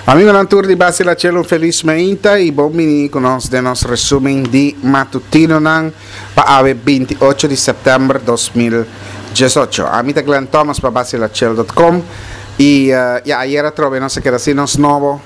Amigo Nantur di Basila Cielo felizmente e bom menino con nos de nos resumen di matutino nan pa ave 28 di settembre 2018. Amita Glenn Thomas pa basilacielo.com e ieri trovo non se che da nos nuovo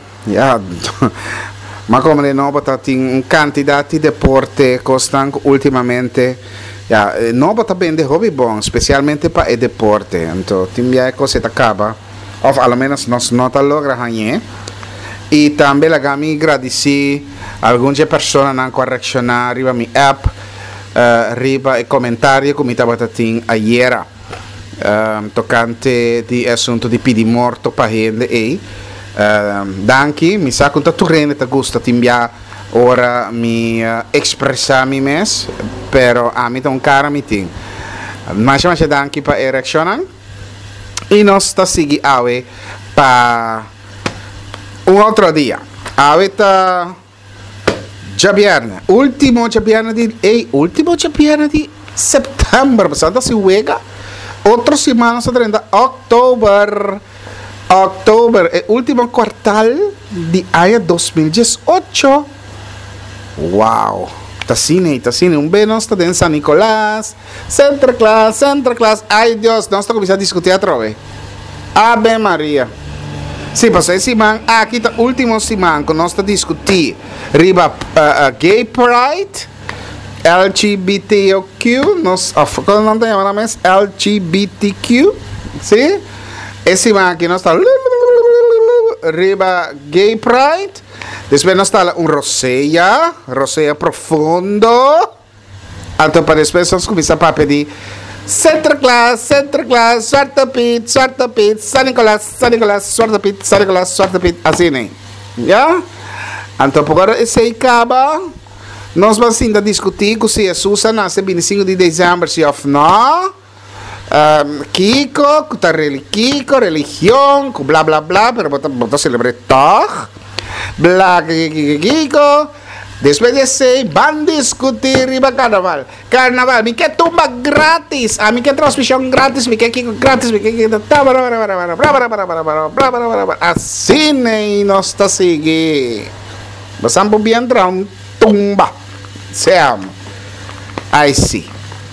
ma come le nuovo in cantidati di porte costano ultimamente nuovo ta ben de hobby bon specialmente pa e deporte então timbia cose ta acaba of allo menos nos nota logra hanye. E também la gami agradeci algumas pessoas na correção riba mi app riba e comentário como estava tatin ayer tocante di assunto di pidi morto pa gente e danki mi sa conta tu rende ta gusta timbia ora mi expressami mes pero a mi ton cara mi tin mas danki pa erectionan e nós sta sigi awe pa un altro dia avete già viernes ultimo di settembre passata si wega otro settimana sta 30 ottobre e ultimo quartal di anno 2018 wow Tassini un bene sta in San Nicolás Centro Class ai Dios non sto cominciando a discutere trove Ave Maria. Sì, passai siman aqui tá último siman con nostra discutir riba gay pride LGBTQ come non chiamano mais LGBTQ sì e siman che nostra riba gay pride después nostra un rosea profondo alto per spesso comincia a di Centro Class, Svarta Pit, San Nicolás, Svarta Pit, assim, né? Já? Então, agora, esse acaba, nós vamos ainda discutir se Jesus nasce 25 de dezembro, se ou não, Kiko, Kiko, religião, blá, pero vamos celebrar toch, blá, Kiko, depois desse, vamos discutir riba carnaval, me quer tumba grátis, me quer transmissão grátis, me quer Kiko grátis, me quer assim nem nós está seguindo, vamos bem entrar tumba, certo? Aí sim,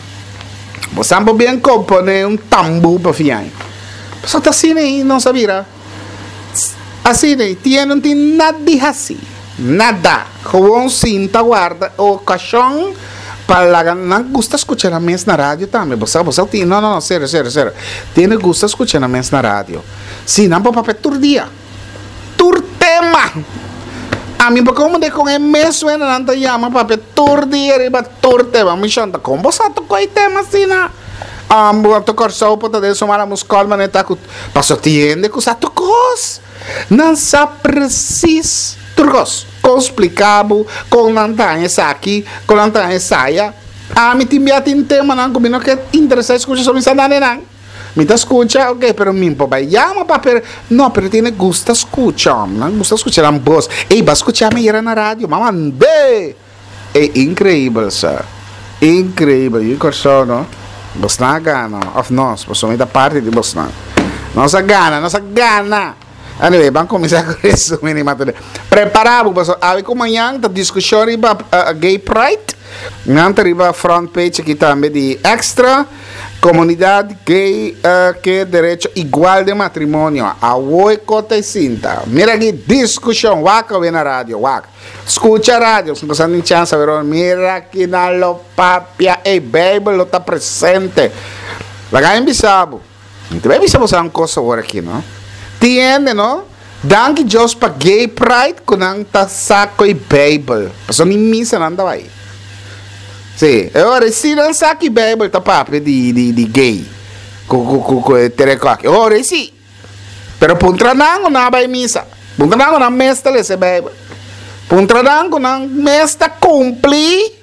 vamos bem compor tambu para fiar, só tá assim nem não sabia, assim nem não tem nada assim. Nada, gewoon cinta guarda o caixão para não gusta escuchar a mens na rádio também. Você não, sério. Tiene gusta escuchar a mens na rádio. Se não para papel tur dia, tur tema. A mim para como de com é mesmo não te chama papel tur dia riba tur tema. Me chanta como você tocou aí tema assim na. Vou tocar só para ter somar a muscal maneta que passou tiende que você tocou. Não sabe preciso. Turcos, explicado com lantanha aqui, com lantanha saia. Me timbia tem tema não combina que interessa escutar sobre essa não. Me tá escuta, ok, pero mim vai chama para não, pero tiene gusta escuchar, não gusta escuchar a voz. Ei, vai escuchar me ir na rádio, mamãe. É incrível, sir. Incrível, e corso, não? Você não gana, of nós, você da parte de você não. Nossa gana. Anyway, vamos começar com isso, minimatura. Preparado, pessoal. Como amanhã, a discussão riba Gay Pride. Não riba front page aqui também de Extra. Comunidade gay que direito igual de matrimônio. A oi cota e cinta. Mira aqui, discussão. Waka vem na rádio, waka. Escuta a rádio. Se você não tem chance, mira aqui na lopapia. E Bible lo está presente. Laga em bisabo. Então, vai bisabo sa uma coisa agora aqui, não? Tiene, no? Danke Dios pa gay pride kunang tasako e Bible. Paso ni misa nanda vai. Sì, e ora si non sa che Bible ta papi di gay. Tere quack. Ora sì. Pero puntranango na vai misa. Puntranango na mesta le se Bible. Puntranango na mesta cumpli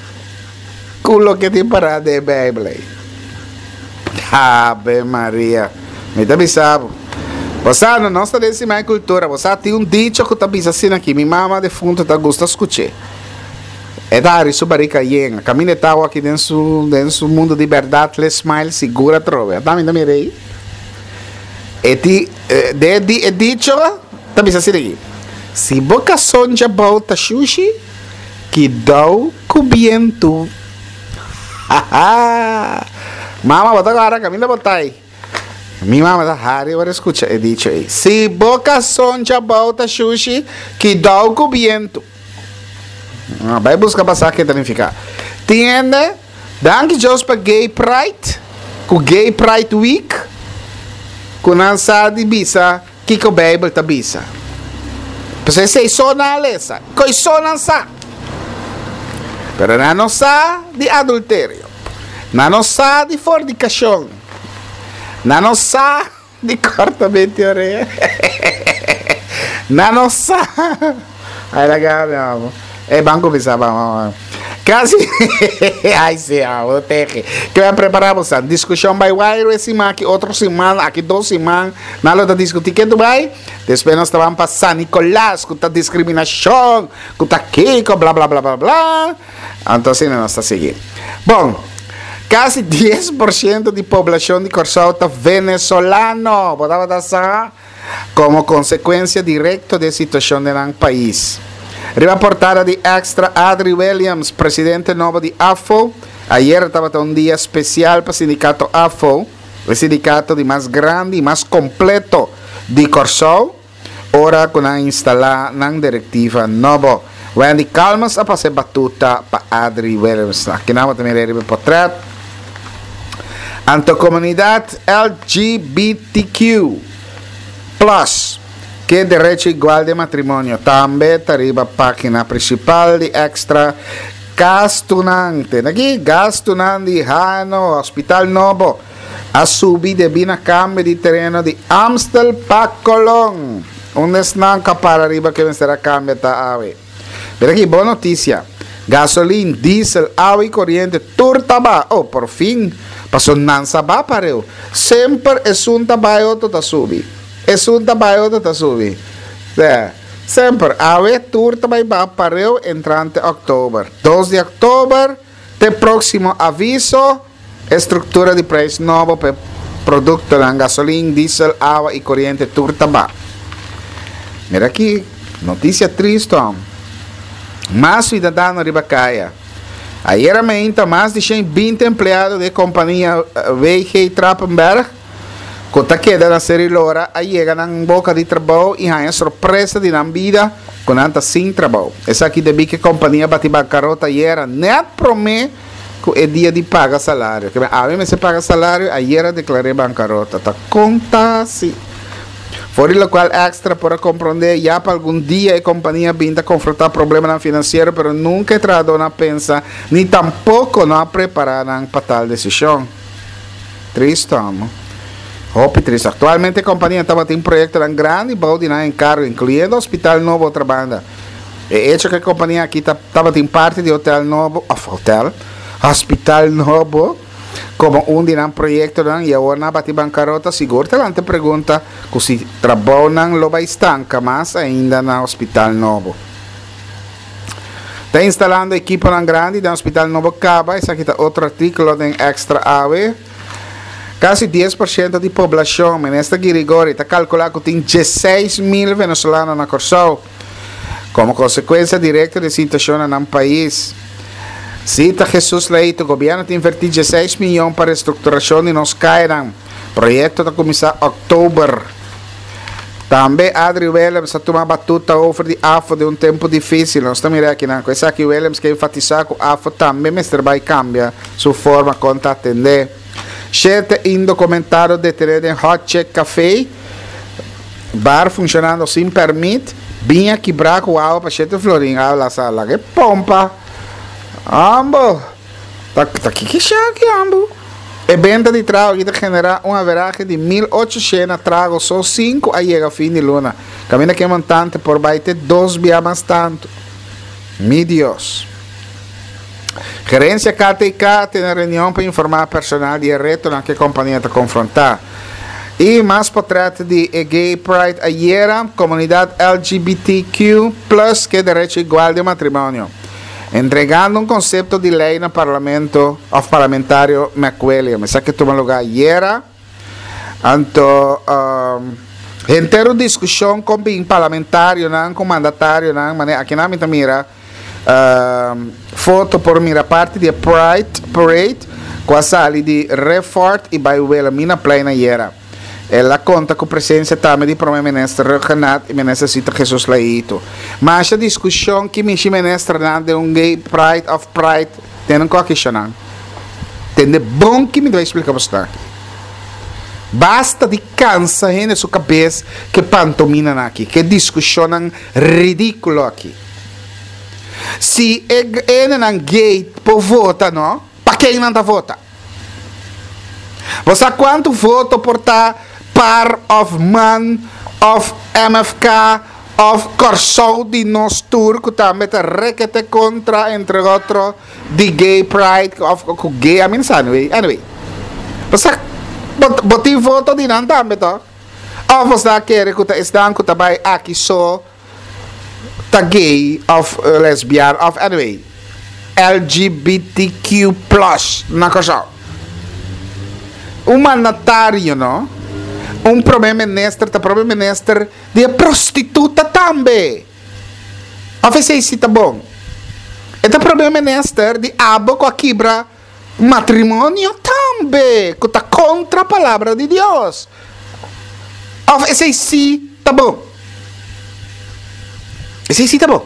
quello che ti parla de Bible. Ave Maria. Mi da bisabo. Você não está desse mais cultura, você tem dicho que está pensando aqui, minha mama de fundo está gosta de escutar. É dar isso para cair, a caminho está aqui dentro mundo de verdade, le smile segura trove. Tá me mirei. E dicho Tapi sa sini, si boca sonja bauta sushi, que dá cubiento. Mama, bota agora, caminha botai. Minha mama da Harry agora escuta, é dicho aí. Si boca sonja bauta sushi, que dá cubiento. Vai buscar passar que também ficar. Tiende, danke Deus para Gay Pride, com Gay Pride Week, com lançar de bisa, que o Bible tá bisa. Você sei só na alessa, coi só lançar. Pero não sa de adultério, não sa de fornicação, não sa de cortamento de orelha, não sa. Aí legal, meu amor. É banco pensava, quase. Ai, sim, o teque. Que vai preparar você. Discussão vai wire esse aqui outra semana, aqui 2 semanas. Nada da discutir que tu vai. Depois nós estamos passando Nicolás, com a discriminação, com a Kiko, blá blá blá blá blá. Então assim nós está seguindo. Bom, quase 10% de população de Corsão está venezolano. Botava dessa como consequência direta da situação do país. Arriba portada de Extra, Adri Williams, presidente novo de AFO. Ayer estava um dia especial para o sindicato AFO, o sindicato de mais grande e mais completo de Corsão. Ora, com a instalar na diretiva nova. Wendy Calmas a passar batuta para Adri Williams. Aqui não também arriba portrait. Ante a comunidade LGBTQ+. Que direito igual de matrimônio. Também arriba a página principal de Extra. Gastunante. Aqui, gastunante Hano, Hospital Novo. A subir de bina cambio de terreno de Amstel para Colón. Onde estão para arriba que será cambio da ave. Pero aqui, boa notícia. Gasolina, diesel, água e corrente, tudo tá. Oh, por fim, passou nansa ba pareu. Sempre é um trabalho que subir. É um trabalho que subir. Sempre, a tour também vai para eu entrante outubro. 2 de outubro, tem próximo aviso, estrutura de preço novo para produto de gasolina, diesel, água e corrente, tour também. Mira aqui, notícia triste. Mais cidadão de Bacaia. Ayer mesmo, mais de 120 empregados da companhia VG Trappenberg, que queda na série Lora, aí chega na boca de trabalho e há surpresa de na vida com anta sem trabalho. Essa aqui de que a companhia bate bancarrota ayer, net promete que é dia de pagar salário. A mim se paga salário, ayer declarei bancarrota. Tá conta assim. Por lo qual Extra para compreender já para algum dia a companhia vinda confrontar problemas financeiros, mas nunca entrado na pensa, nem tampouco não preparado para tal decisão. Triste, amor. Hope triste. Atualmente a companhia estava tendo um projeto grande, balde na encargo, incluindo o Hospital Novo, outra banda. É hecho que a companhia aqui estava tendo parte de Hotel Novo, Hospital Novo, como um de um projeto e agora na bate bancarrota, seguro te pergunta que se trabalham lo vai estanca, mas ainda no Hospital Novo. Está instalando equipo grande no Hospital Novo Caba, esse aqui está outro artículo em Extra AVE. Quase 10% da população, nesta Girigori, está calculado que tem 16 mil venezolanos na Corsão, como consequência direta da situação no país. Cita Jesus Leito, o governo tem invertido 16 milhões para a estruturação e nos cairão. Projeto está começar em outubro. Também Adri Williams a tomar batuta over de AFO de um tempo difícil. Nós estamos aqui na coisa que Williams quer enfatizar que o AFO também vai cambiar sua forma de atender. Gente indocumentado detenido em Hot Check Café, bar funcionando sem permit, vinha quebrar com água para gente florinha a sala. Que pompa! Ambo! Tá que chaque, ambo! A venda de trago que genera uma averagem de 1.800 tragos, só 5 aí chega a fim de luna. Camina que montante por baixo 2 via mais tanto. Mi Deus! Gerência KTK tem reunião para informar personal de reto na que a companhia está confrontar. E mais portrait de Gay Pride ayer, comunidade LGBTQ+, que é direito igual de matrimônio. Entregando um conceito de lei no parlamento, ao parlamentário McWilliam. Essa que tomou lugar ayer. Então, Entero discussão com o parlamentário, não, com o mandatário, não, mas aqui na minha mira, foto por mira parte de Pride Parade, com a sala de Refort e Baiuela, mina plena era. Ela conta com a presença também de primeiro-ministro Renato e ministro Cita Jesus Laito. Mas a discussão que me ministro de um gay Pride of Pride, tem um qualquer não. Tem de bom que me vai explicar para basta de cansa na sua cabeça que pantomina aqui, que discussão ridículo aqui. Se é um gay por vota, não? Para quem não vota? Você quanto voto por estar par of man, of MFK, of Corsou de nós turco também te requete contra, entre outros, de gay pride, of gay, I mean, anyway. Você boti voto de não também, to? Ou você quer que estão que também aqui só tá gay, of lesbian, of anyway, LGBTQ+, na Corsou. Mandatário, não? Primeiro-ministro de prostituta também. Oficialmente está bom. Este primeiro-ministro de abo com a quebra matrimônio também, que está contra a palavra de Deus. Oficialmente está bom. Esse está bom.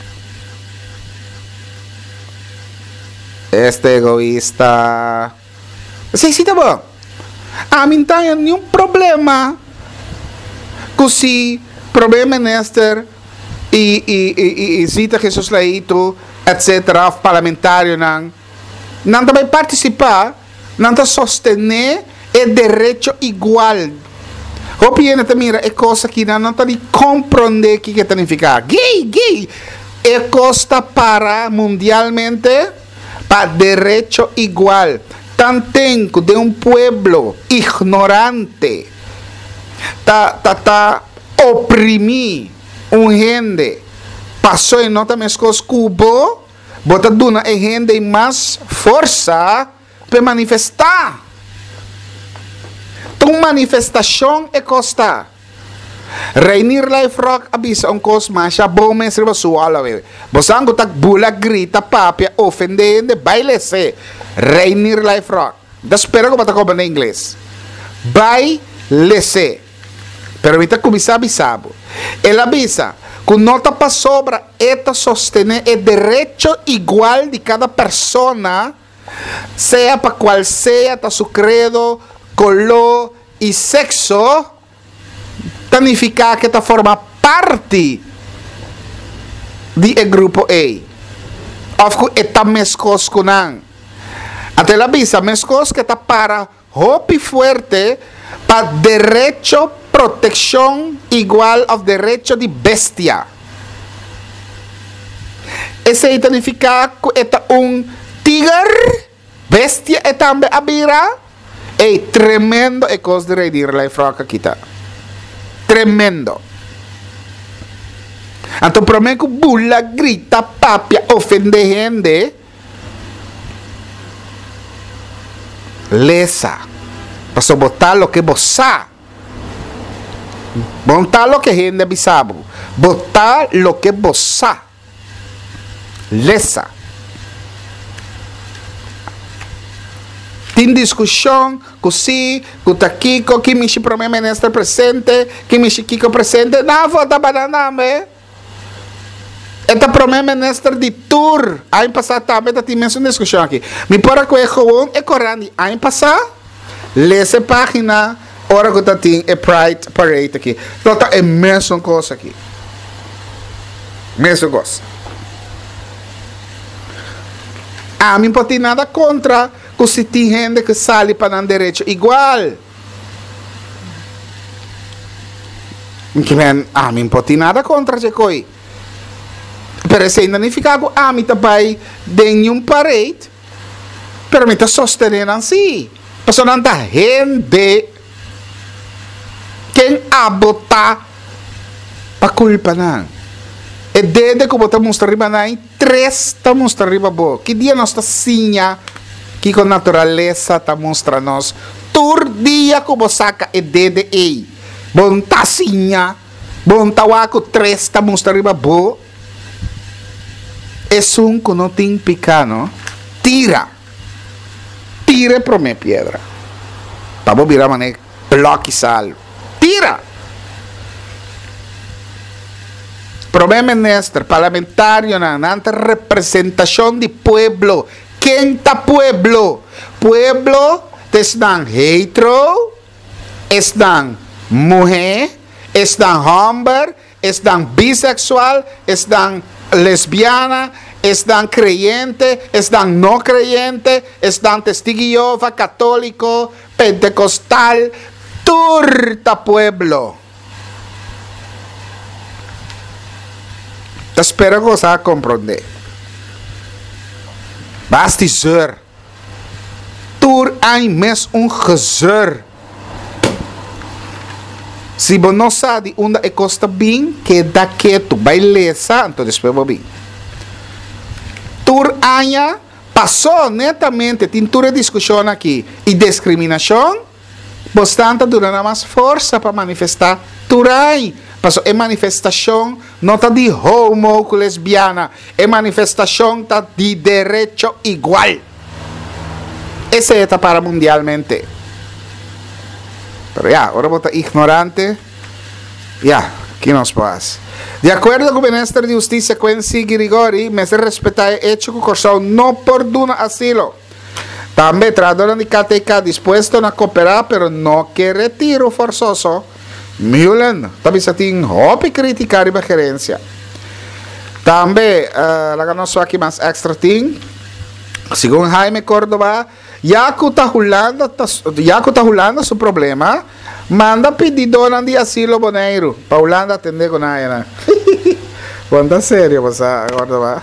Este egoísta. Esse está bom. A mim não tem nenhum problema com se primeiro-ministro e Zita Jesus Laito, etc., parlamentário, não também participar, não tá sostener o direito igual. O pieno também é coisa que não tá de compreender o que significa. Gay, é coisa para mundialmente, para direito igual. Tan tenco de um pueblo ignorante tá oprimir gente passou em nota mescos cubo bota duna e gente mais força para manifestar tua manifestação é costa Rainier Life Rock avisa coisa mais bom mesmo pessoal você não tá bula grita papia ofendendo baile se Rainier Life Rock. Espero que você compreenda em inglês. Baile-se. Pero ahorita começar a avisar. Ele avisa que não está para sobra esta sostener o direito igual de cada persona, seja para qual seja su credo, color e sexo, significa que esta forma parte do grupo A. Ou que está mescos com não. Até la visa, mescos que está para hopi fuerte para derecho, protección igual ao derecho de bestia. Esse significa que é tigre, bestia é também a bira, é tremendo é coisa de redir la fraca kita. Tremendo. Então, prometo que bula, grita, papia, ofende gente. Lesa, para botar lo que botar, botar lo que gente bisabo, botar lo que botar, lesa. Tem discussão, que sim, que tá Kiko, que me primeiro-ministro presente, que me Kiko presente, não vota banana, Este primeiro-ministro de tour, ano passado também tivemos uma discussão aqui. Me para que é gewoon é correndo. Ano passado, lê essa página, hora que tem é Pride Parade aqui. Então tá é mesma coisa aqui. Mesma coisa. A mim não tem nada contra que se tem gente que sai para dar direito igual. A mim não tem nada contra isso aqui. Pero se ainda nem ficar com a mim também de nenhum parede, pero me está sostenendo assim. Porque não está gente quem abota para culpa não. E desde que você mostra riba não, três está mostrando riba boa. Que dia nós está sinha que com natureza está mostrando nós. Todo dia que você saca é desde aí. Bom tacinha. Bom tawaco 3 ta mostra riba bo. É um que não tem picano. Tira pro me piedra. Para virar mané bloque sal. Tira. Problema neste parlamentario na ante representação de pueblo. Quem tá pueblo? Pueblo estão hetero, estão mulher, estão homem, estão bissexual, estão lesbiana, estão creyente, estão não creyente, estão testigo de Jehová, católico, pentecostal, turta pueblo. Te espero que você compreender. Basta dizer, tur hay mes gezeur. Se você não sabe onde é costa bem, que dá quieto, vai lesa, então depois vou bem. Tur anya passou netamente, tem toda discussão aqui, e discriminação, bastante durante mais força para manifestar turai. Passou é manifestação não está de homo com lesbiana, é manifestação tá de direito igual. Essa é para mundialmente. Pero agora vota ignorante. Que nos pasa. De acordo com o ministro de Justiça Quincy Grigori, me se respeitar o hecho que o Corsão não perdona asilo. Também trador de KTK dispuesto a cooperar, pero não quer retiro forzoso. Mulen, também se tem hopi criticar a gerência. Também, lá nós aqui mais extra thing, segundo Jaime Córdoba, já que está rolando seu problema, manda pedido de asilo boneiro, para Holanda atender com ela. Quanto sério você, Córdoba?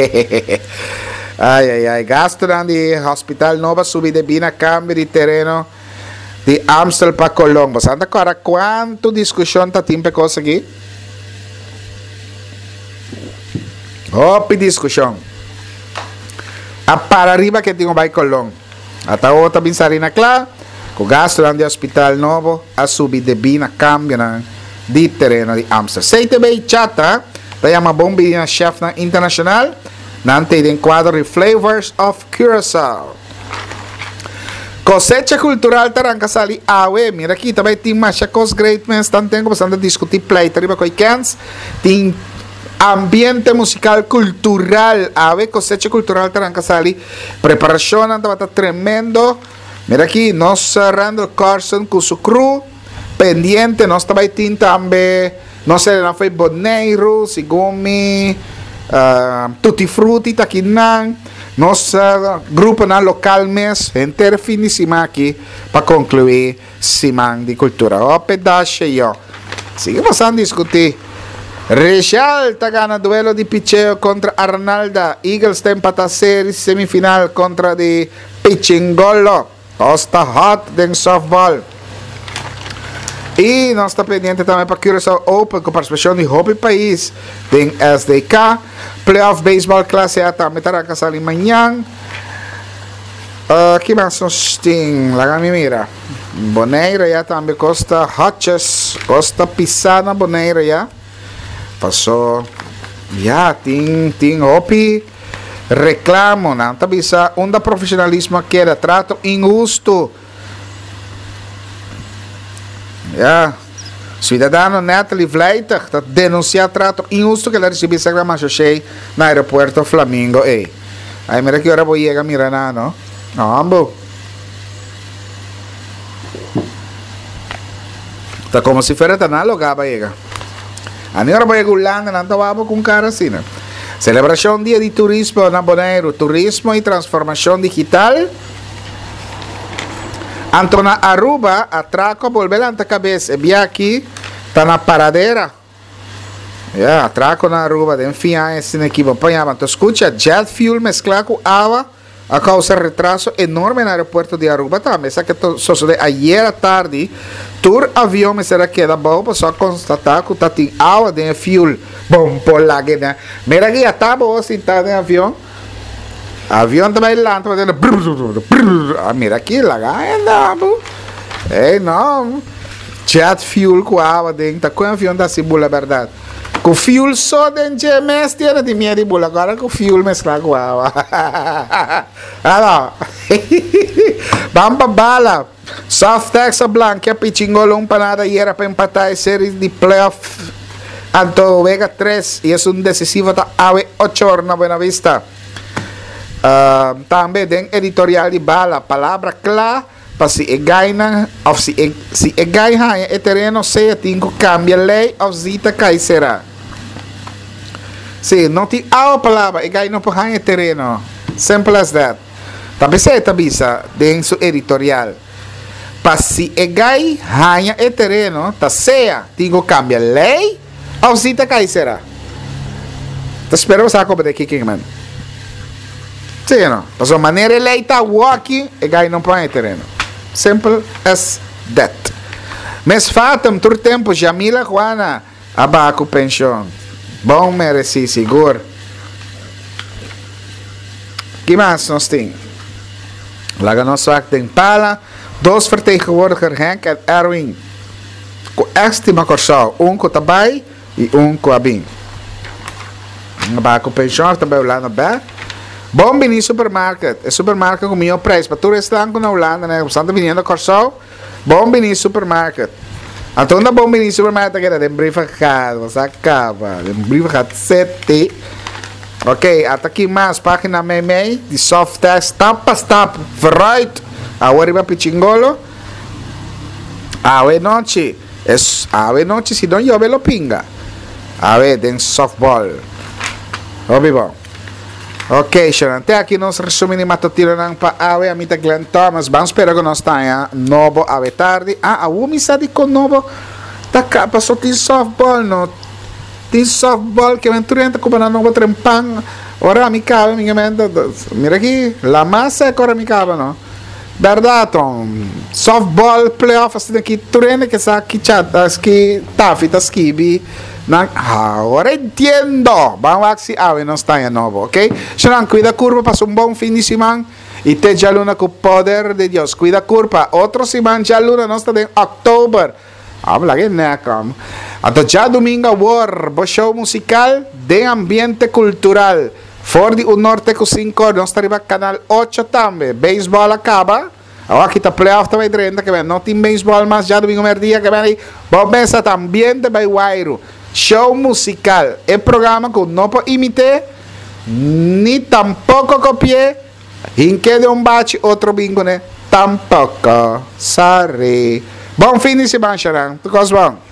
Ai, gasto de hospital nova, subida de bina, cambio de terreno, de Amstel para Colombo. Você anda agora quanto discussão está tempo coisa aqui? Hopi discussão. A para arriba que tenho vai Colombo. Até outra pensarina clara, com gasto de hospital novo, a subida de bina, cambio de terreno de Amstel. Se te veio chata, te chama bombinha chef internacional, nante de enquadro de Flavors of Curaçao. Cosecha cultural Tarancasali awe, mira aqui também tem mais coisas great men, estão tendo bastante discutir play, arriba com cans, tem ambiente musical cultural awe, cosecha cultural Tarancasali, preparação estava tremendo, mira aqui nós cerrando Carson com su crew, pendiente, nós também tem também, nós não foi boneiro, sigumi, tutti frutti, taquinan. Nosso grupo na local mes inteiro finíssima aqui para concluir semana de cultura. O pedaço eu. Seguimos a discutir. Rechal está ganando duelo de picheo contra Arnalda. Eagles está empatando série semifinal contra de Pichingolo. Está hot de softball. E nós estamos pendientes também para Curaçao Open com participação de Hopi País em SDK. Playoff Baseball Classe A também estará casado amanhã. Que mais nós temos? Lá me mira. Boneira já também Costa Hutches. Costa Pisana Boneira já. Passou. Já tem Hopi. Reclamo. Não está bisa. Onde profissionalismo queda. Trato injusto. Cidadano Natalie Vleiter está denunciando trato injusto que ela recebeu essa gramação no aeroporto Flamingo. Aí mira que hora vou chegar mirando, não? Não, ambo. Está como se fosse tan alugado para chegar. Agora vou chegar Holanda, não estava com cara assim, né? Celebração Dia de Turismo na Bonaire, Turismo e Transformação Digital. Antona Aruba, atraco, volver a cabeça. E aqui, está na paradeira. Atraco na Aruba, de enfiar esse equipo. Então, escucha, jet fuel mezclado com água, a causa de retraso enorme no aeroporto de Aruba. Também, essa que sucedeu ayer à tarde, tour avião me será que da boa, só constatar que está tem água de fuel. Bom, por lá, né? Mira aqui, está boa, sentado em avião. Avião também lá, mira aqui, lá, não. jet fuel com água dentro, com avião da cibula, verdade. Com fuel só dentro de mês, tinha de minha cibula, agora com fuel mesclar com água. Alô, Bamba bala, Softex a Blanca, Pichingolo, panada e era para empatar a série de playoff. Anto Vega 3 e é decisivo da AVE 8 horas na Buena Vista. Também tem editorial de bala, palavra clara. Para se gaina, ou se gaina é terreno, se tem que cambiar lei, ou zita cai será. Se não tem a palavra, é gaina por ganhar terreno. Simple as that. Também se tabisa dentro editorial. Para se gaina é terreno, tá seja, tem que cambiar lei, ou zita cai será. Tá esperando você acompanhar aqui, quem mano? Sim, não. Para sua maneira lei tá walking, é gaina não põe terreno. Simple as that. Mas fatam, todo tempo, Jamila Juana, abaco pensão. Bom, mereci, seguro. Que mais nós temos? Lá nós tem pala, 2 vertegenwoordigers, Henk en Erwin. Com estima corsal, com Tabai e com Abin. Abaco pensão, também lá na Bé. Bom vini supermarket, é supermarket com melhor preço. Para tu restaurante na Holanda, né? Você está vindo a Corsol, bom vini supermarket. Então, na bom vini supermarket, que era de brifacado, você acaba, de brifacado 7. Ok, até aqui mais, página meme, de Softex, tampa, Freud, agora vai pichingolo. Ave noche, se não chove, lo pinga. Ave, tem softball. Obi bom. Ok, Sharon, até aqui nós resumimos matutino ng pa-awe, amita Glenn Thomas. Vamos esperar que nós tenha novo ave tarde. A umisa com novo. Taka, passou tem softball, no? Tem softball que aventurenta com na novo trempang. Ora, mi cabe, mira aqui, la massa é agora mi cabe, no? Verdade, Tom. Softball playoff, assim, aqui, turene que sa aqui chat, que tafi, taskibi. Agora entiendo. Vamos a ver si ave no está en nuevo, ¿ok? Sharon, cuida curva, pasa un buen fin de semana. Y te ya luna con poder de Dios. Cuida curva. Otro semana ya luna no está en octubre. Habla que necam. Hasta ya domingo war, show musical de ambiente cultural. For the Norte con 5, no está arriba canal 8 también. Béisbol acaba. Ahora aquí está playoff também 30 que ven. No tiene béisbol más ya domingo día que ven ahí. Vamos a ver también de Baiwairu. Show musical, el programa que no puedo imitar, ni tampoco copié, en que de un bache otro bingo, tampoco, sorry. Bom fin de semana, Sharon. Tu cos bom.